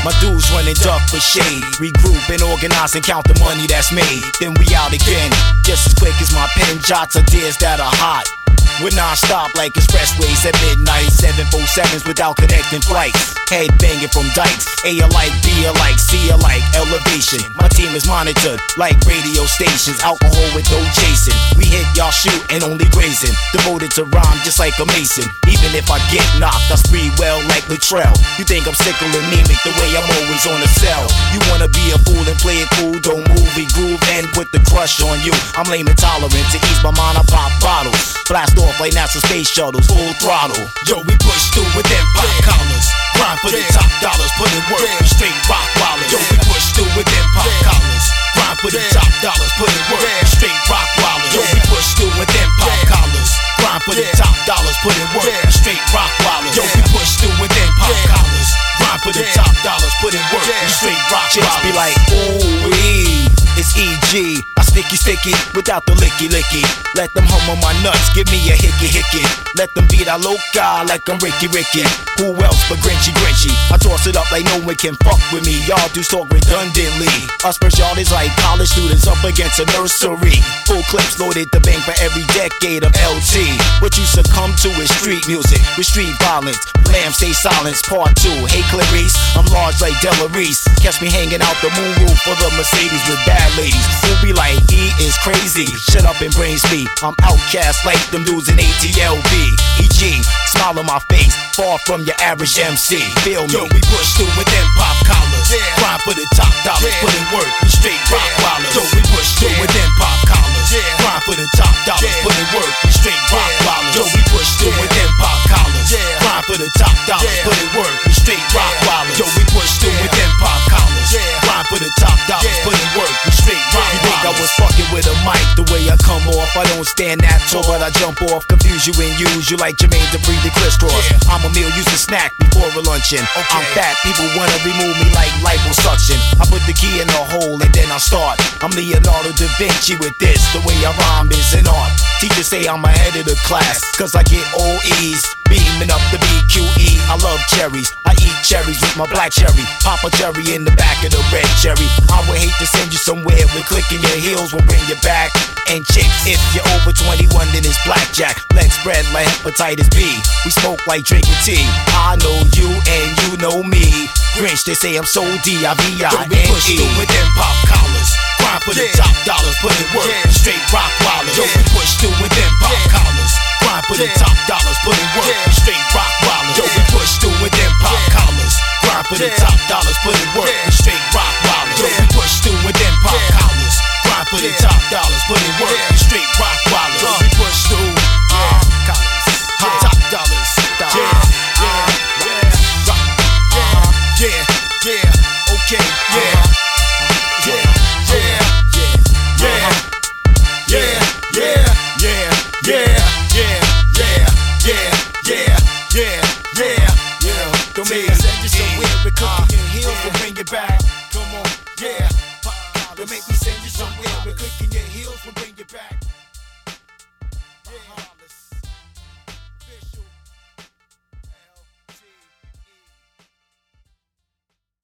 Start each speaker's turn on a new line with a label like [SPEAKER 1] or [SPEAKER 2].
[SPEAKER 1] My dudes running duck for shade. Regroup and organize and count the money that's made. Then we out again, just as quick as my pen jots ideas that are hot. We're non-stop like expressways at midnight. 747s without connecting flights. Head banging from dikes. A alike, B alike, C alike, elevation. My team is monitored like radio stations. Alcohol with no chasing. We hit, y'all shoot, and only grazing. Devoted to rhyme just like a mason. Even if I get knocked, I spree well like Latrell. You think I'm sick or anemic the way I'm always on a cell. You wanna be a fool and play it cool. Don't move, we groove and put the crush on you. I'm lame and tolerant. To ease my mind, I pop bottles. Blast off like NASA space shuttles, full throttle. Yo, we push through with them pop collars. Grind for the top dollars, put in work, we straight rock wallers. Yo, we push through with them pop collars. Grind for the top dollars, put in work, we straight rock wallers. Yo, we push through with them pop collars. Grind for the top dollars, put in work, we straight rock wallers. Yo, we push through with them pop collars. Grind for the top dollars, put in work, we straight rock wallers. Chicks be like, ooh-wee, it's EG. Sticky without the licky. Let them hum on my nuts, give me a hickey. Let them beat our loca like I'm Ricky. Who else but Grinchy? I toss it up like no one can fuck with me. Y'all do talk redundantly. Us first y'all is like college students up against a nursery. Full clips loaded the bank for every decade of LT. What you succumb to is street music with street violence. Lamb stay silence, part 2. Hey Clarice, I'm large like Della Reese. Catch me hanging out the moon roof for the Mercedes with bad ladies. Who be like, he is crazy. Shut up and brains me. I'm outcast like them dudes in ATLB. EG, smile on my face, far from your average MC. Feel me? Yo, we push through with them pop collars. Grind for the top dollars, put in work, we straight rock wallers. Yo, we push through with them pop collars. Grind for the top dollars, put in work, we straight rock wallers. Yo, we push through with them pop collars. Grind for the top dollars, put in work, we straight rock wallers. Yo, we push through with them pop collars. Grind for the top dollars, put in work, we straight rock wallers. You think I was fucking with a mic the way I come off? I don't stand that tall, but I jump off. Confuse you and use you like Jermaine Dupri the crisscross. I'm a meal, use a snack before a luncheon. I'm fat, people wanna remove me like liposuction. I put the key in the hole and then I start. I'm Leonardo da Vinci with this. The way I rhyme is an art. Teachers say I'm ahead of the class, cause I get OEs. Beaming up the BQE. I love cherries. I eat cherries with my black cherry. Pop a cherry in the back of the red cherry. I would hate to send you somewhere where clicking your heels will bring you back. And chicks, if you're over 21, then it's blackjack. Legs spread like hepatitis B. We smoke like drinking tea. I know you and you know me. Grinch, they say I'm so D-I-V-I-N-E. Yo, we push through with them pop collars. Grind for the top dollars, put in work, straight rock wallers. Yo, we push through with them pop collars. Grind for the top dollars, put in work, straight rock wallers. Yo, we push through with them pop collars. Grind for the top